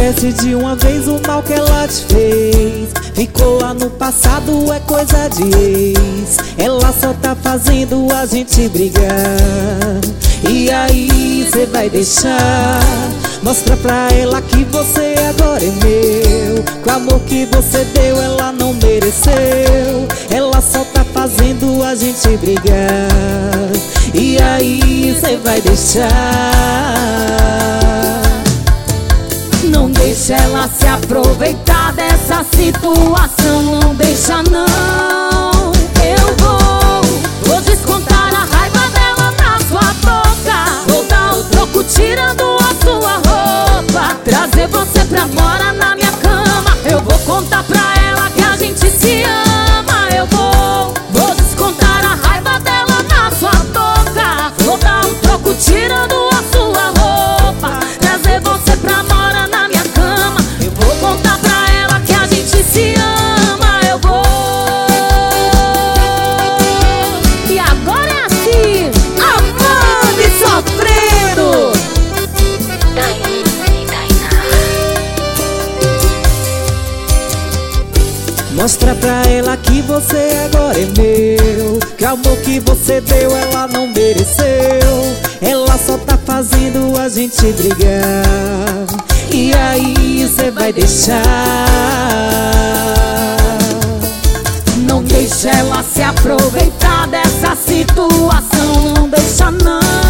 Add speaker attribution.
Speaker 1: esquece de uma vez o mal que ela te fez. Ficou lá no passado, é coisa de ex. Ela só tá fazendo a gente brigar. E aí cê vai deixar? Mostra pra ela que você agora é meu, que o amor que você deu ela não mereceu. Ela só tá fazendo a gente brigar. E aí cê vai deixar?
Speaker 2: Não deixa ela se aproveitar dessa situação, não deixa não. Vou descontar a raiva dela na sua boca. Vou dar o troco tirando a sua roupa, trazer você pra morar na minha cama. Eu vou contar pra ela que a gente se ama. Vou descontar a raiva dela na sua boca. Vou dar um troco tirando a sua roupa, trazer você pra morar na minha cama. Eu vou contar pra ela que a gente se ama. E agora é assim, amando e sofrendo.
Speaker 1: Mostra pra ela que você agora é meu, que o amor que você deu ela não mereceu. Ela só tá fazendo a gente brigar. E aí cê vai deixar?
Speaker 2: Não deixa ela se aproveitar dessa situação, não deixa não.